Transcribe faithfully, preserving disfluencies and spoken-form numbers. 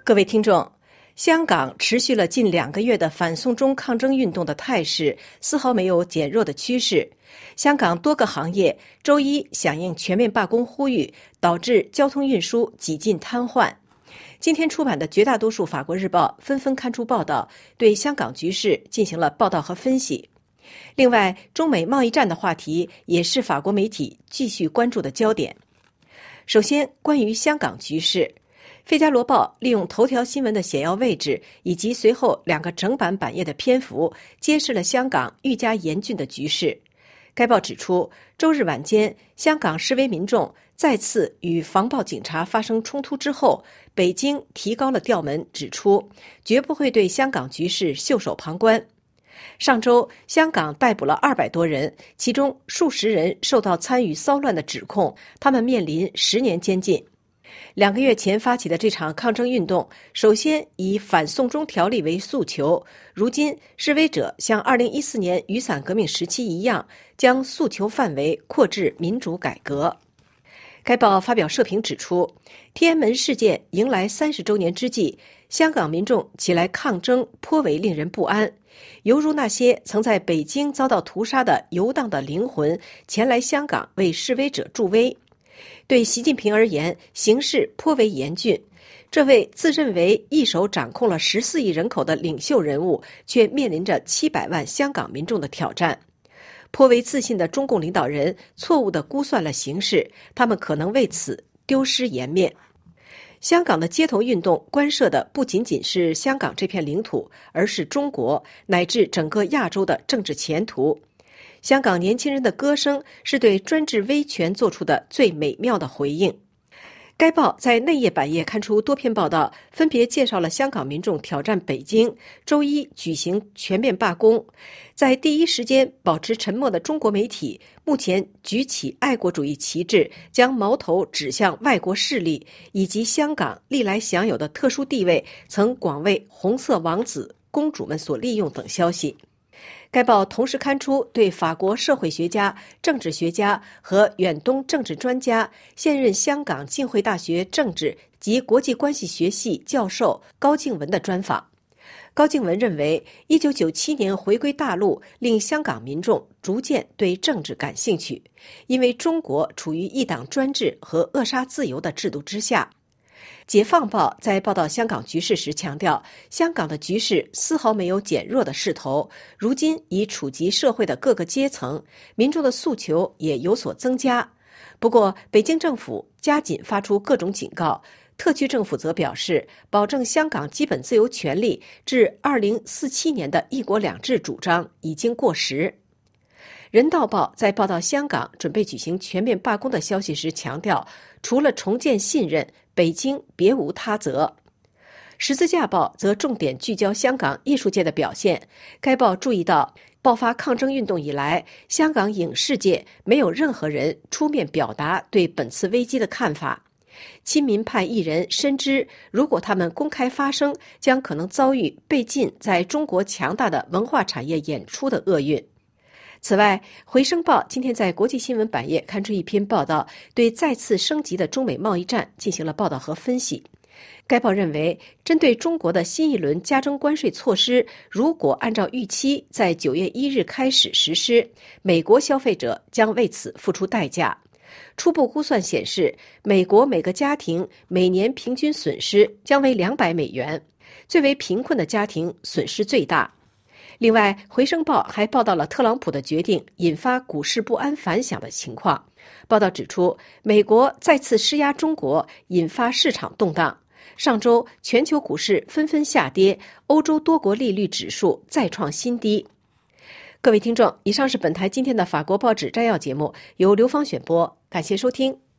各位听众，香港持续了近两个月的反送中抗争运动的态势丝毫没有减弱的趋势。香港多个行业周一响应全面罢工呼吁，导致交通运输几近瘫痪。今天出版的绝大多数法国日报纷纷刊出报道，对香港局势进行了报道和分析。另外，中美贸易战的话题也是法国媒体继续关注的焦点。首先，关于香港局势，《费加罗报》利用头条新闻的显要位置以及随后两个整版版页的篇幅，揭示了香港愈加严峻的局势。该报指出，周日晚间，香港示威民众再次与防暴警察发生冲突之后，北京提高了调门，指出绝不会对香港局势袖手旁观。上周，香港逮捕了二百多人，其中数十人受到参与骚乱的指控，他们面临十年监禁。两个月前发起的这场抗争运动，首先以反送中条例为诉求，如今示威者像二零一四年雨伞革命时期一样，将诉求范围扩至民主改革。该报发表社评指出，天安门事件迎来三十周年之际，香港民众起来抗争颇为令人不安，犹如那些曾在北京遭到屠杀的游荡的灵魂前来香港为示威者助威。对习近平而言，形势颇为严峻。这位自认为一手掌控了十四亿人口的领袖人物，却面临着七百万香港民众的挑战。颇为自信的中共领导人错误地估算了形势，他们可能为此丢失颜面。香港的街头运动关涉的不仅仅是香港这片领土，而是中国乃至整个亚洲的政治前途。香港年轻人的歌声是对专制威权做出的最美妙的回应。该报在内页版页刊出多篇报道，分别介绍了香港民众挑战北京，周一举行全面罢工。在第一时间保持沉默的中国媒体，目前举起爱国主义旗帜，将矛头指向外国势力，以及香港历来享有的特殊地位曾广为红色王子、公主们所利用等消息。该报同时刊出对法国社会学家、政治学家和远东政治专家、现任香港浸会大学政治及国际关系学系教授高静文的专访。高静文认为，一九九七年回归大陆令香港民众逐渐对政治感兴趣，因为中国处于一党专制和扼杀自由的制度之下。解放报在报道香港局势时强调，香港的局势丝毫没有减弱的势头，如今已触及社会的各个阶层，民众的诉求也有所增加。不过，北京政府加紧发出各种警告，特区政府则表示，保证香港基本自由权利至二零四七年的一国两制主张已经过时。人道报在报道香港准备举行全面罢工的消息时强调，除了重建信任，北京别无他责。十字架报则重点聚焦香港艺术界的表现。该报注意到，爆发抗争运动以来，香港影视界没有任何人出面表达对本次危机的看法。亲民派艺人深知，如果他们公开发声，将可能遭遇被禁在中国强大的文化产业演出的厄运。此外，回声报今天在国际新闻版页刊出一篇报道，对再次升级的中美贸易战进行了报道和分析。该报认为，针对中国的新一轮加征关税措施，如果按照预期在九月一日开始实施，美国消费者将为此付出代价。初步估算显示，美国每个家庭每年平均损失将为两百美元，最为贫困的家庭损失最大。另外，回声报还报道了特朗普的决定引发股市不安反响的情况。报道指出，美国再次施压中国，引发市场动荡。上周，全球股市纷纷下跌，欧洲多国利率指数再创新低。各位听众，以上是本台今天的法国报纸摘要节目，由刘芳选播，感谢收听。